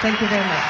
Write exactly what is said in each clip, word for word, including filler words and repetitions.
Thank you very much.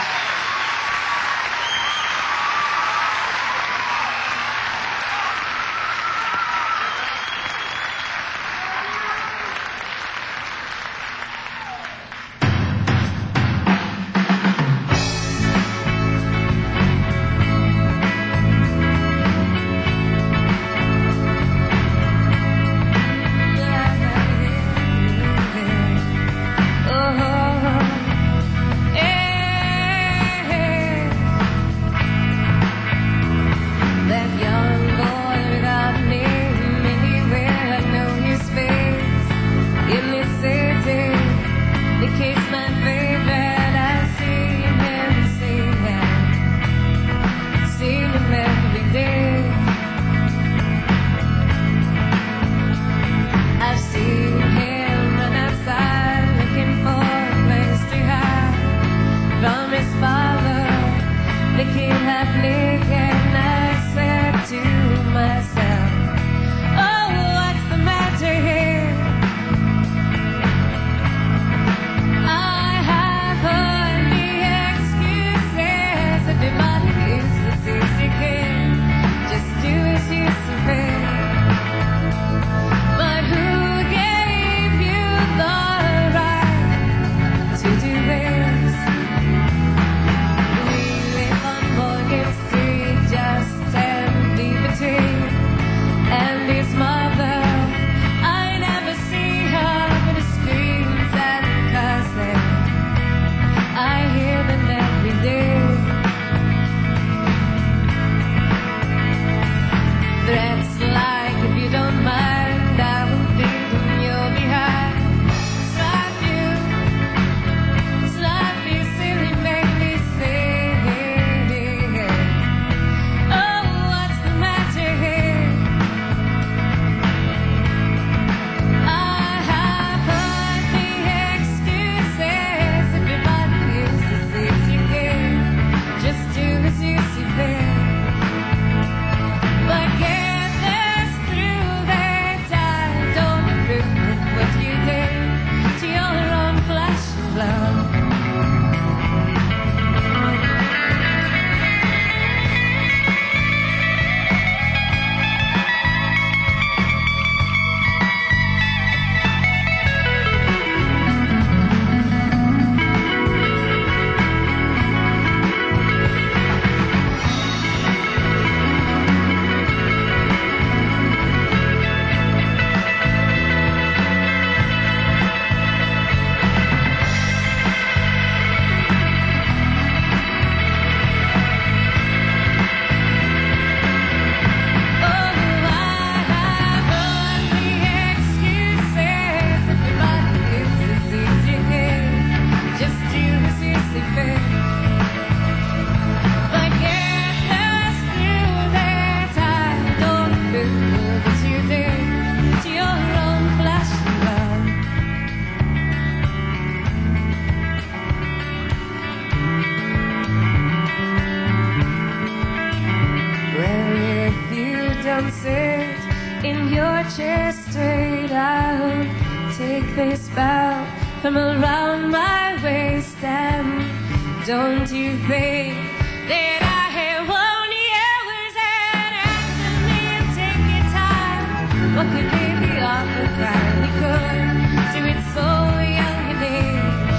in your chair straight, I'll take this bow from around my waist, and don't you think that I have won yours? And answer me and take your time. What could be the awful crime? We could do it so young and age.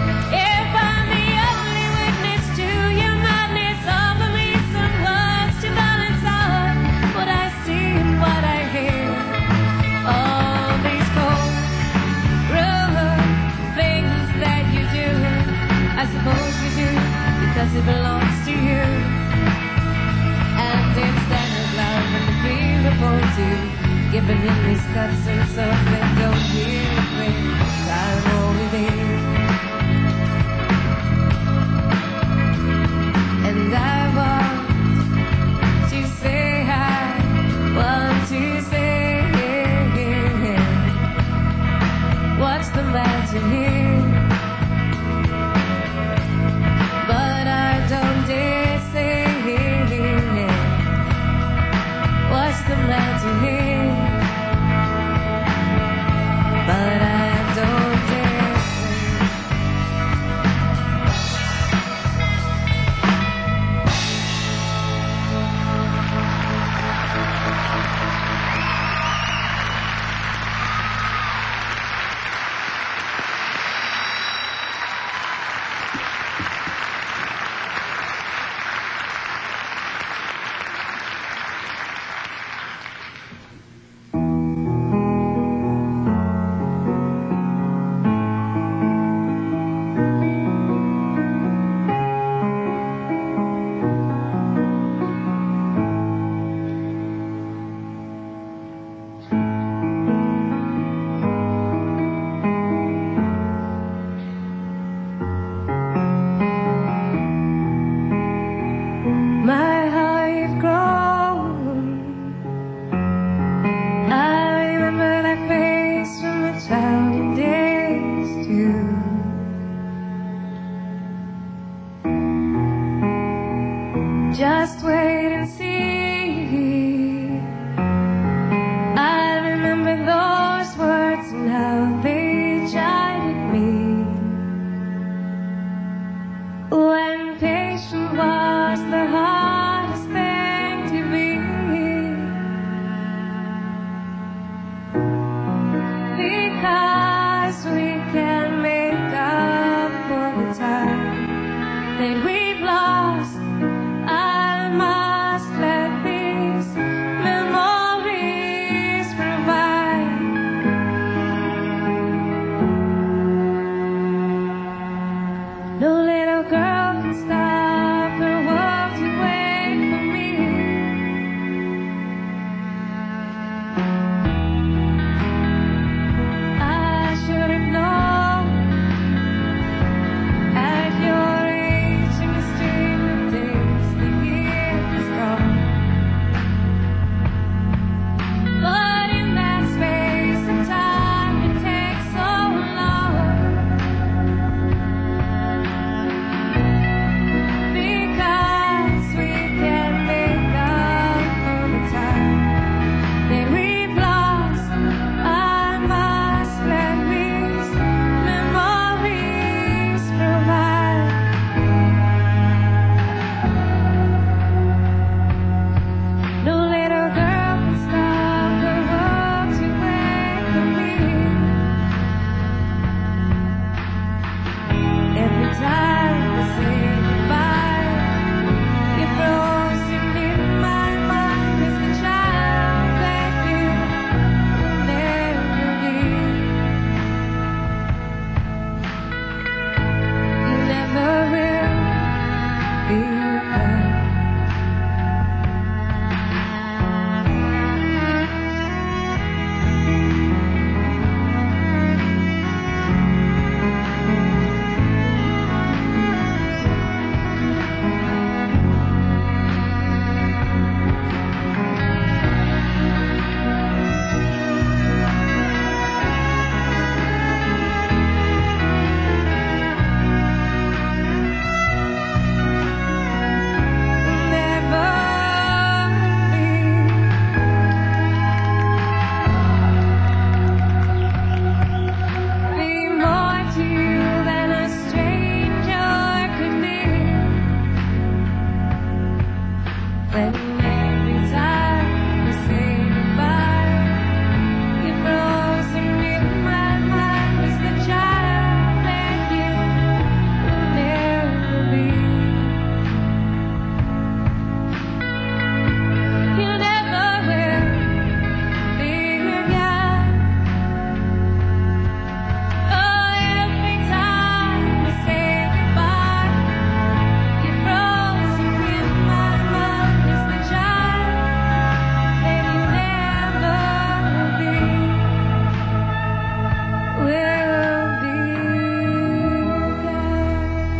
If I'm the only witness to your madness, offer me some words to balance out what I see and what I hear. All these cold, rude things that you do, I suppose you do because it belongs to you. And instead of love and beautiful too, giving in these cuts and stuff that don't hear me, I won't leave. And I want to say I want to say what's the matter here? But I don't dare say what's the matter here? But I don't dare say just wait and see. I remember those words and how they jilted me, when patience was the hardest thing to be. Because we can make up for the time that we've lost, I must let these memories provide. No little girl can stop her world to wait for me. I should have known at your age in the stream of days the years gone. But in that space of time it takes so long, because we can make up for the time that we've lost. I must let these memories provide. No little girl can stop her world to wait for me. Every time we say goodbye, you're frozen in my mind as the child that you will never be. You never will be back. When every time we say goodbye, you're frozen in my mind as the child that you will never be. You never will be again. Oh, every time we say goodbye, you're frozen in my mind as the child that you never will be, will be again.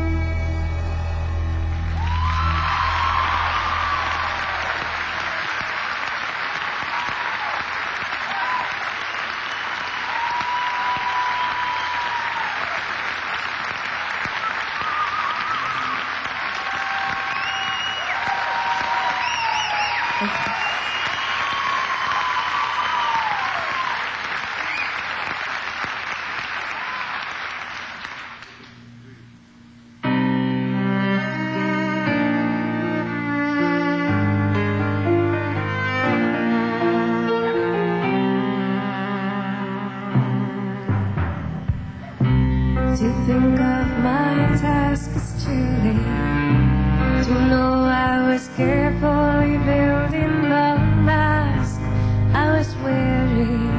To think of my task is too late. To know I was carefully building the mask I was wearing.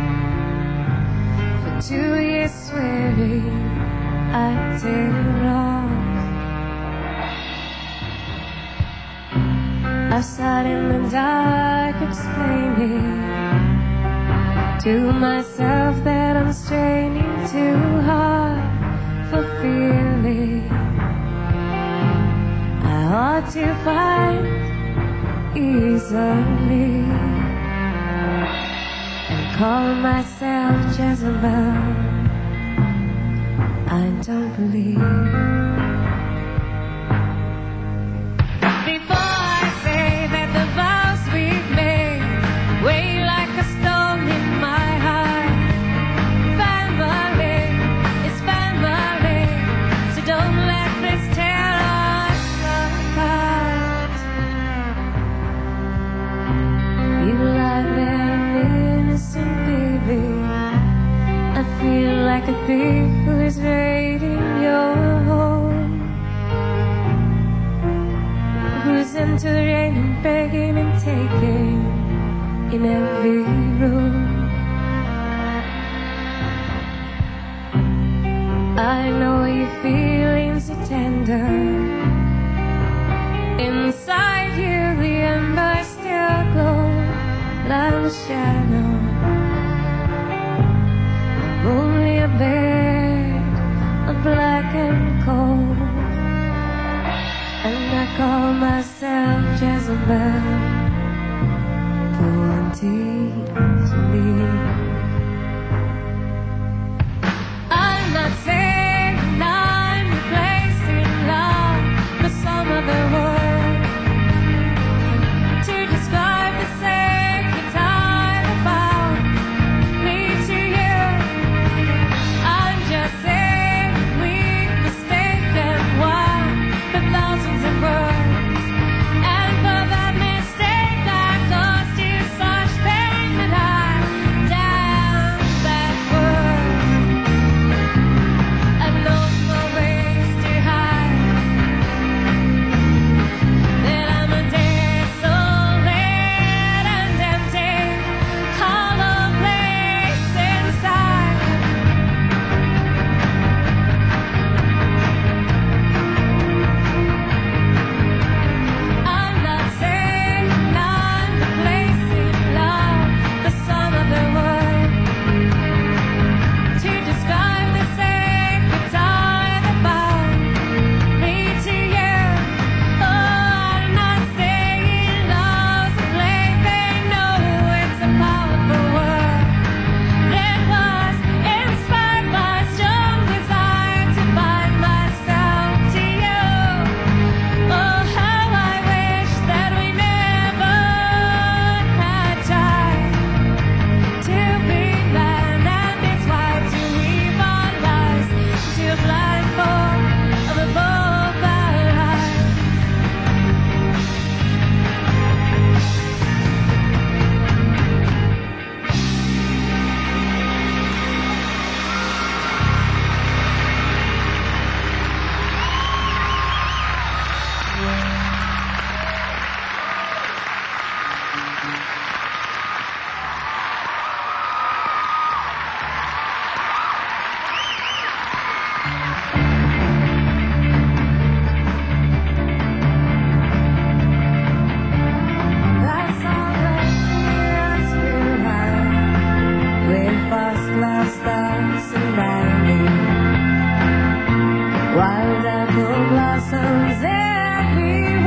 For two years swearing I'd take it off. I've sat in the dark explaining to myself that I'm straining too hard for feeling. I ought to find easily and call myself Jezebel. I don't believe before to the rain and begging and taking in every room. I know your feelings are tender. Inside you the embers still glow like a shadow. Only a bed of black and cold, and I call myself Jezebel for wanting to leave. I'm not saying I'm replacing love with some other word to describe the sacred time I found me to you. I'm just saying we've mistaken one for thousands of words, and for that mistake I caused you such pain that I damn that word. I've known for ways to hide that I'm a desolate and empty hollow place inside. I'm not saying I'm replacing love with some other word to describe the sacred tie that bound me to you. Oh, I'm not saying love's a plaything. No, it's a powerful word that was inspired by strong desire to bind myself to you. Oh, how I wish that we never had tried to be blind, and it's why to weave our lives into a blindfold of a both our lives. That's all the fears we have with past glass stars and lightning, wild apple blossoms everywhere.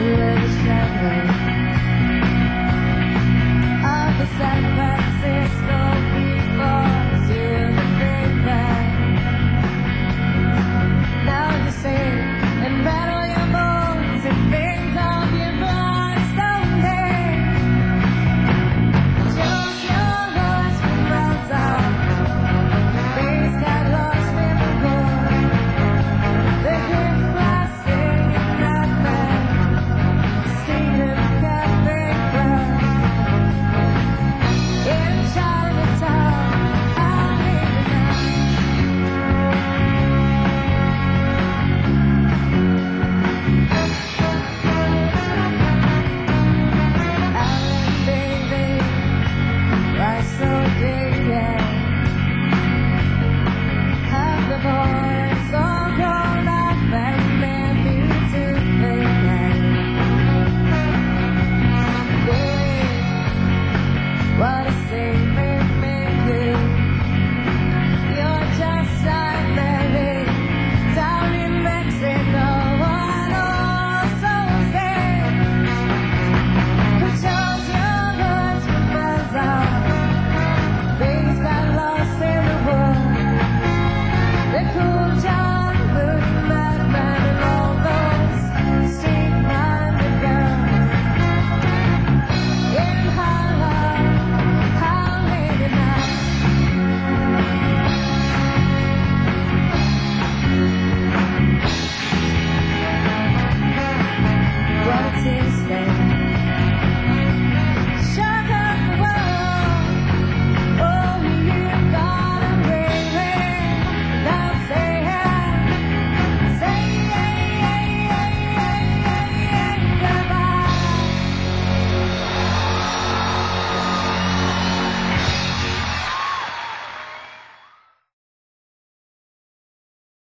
with the shadow of the San Francisco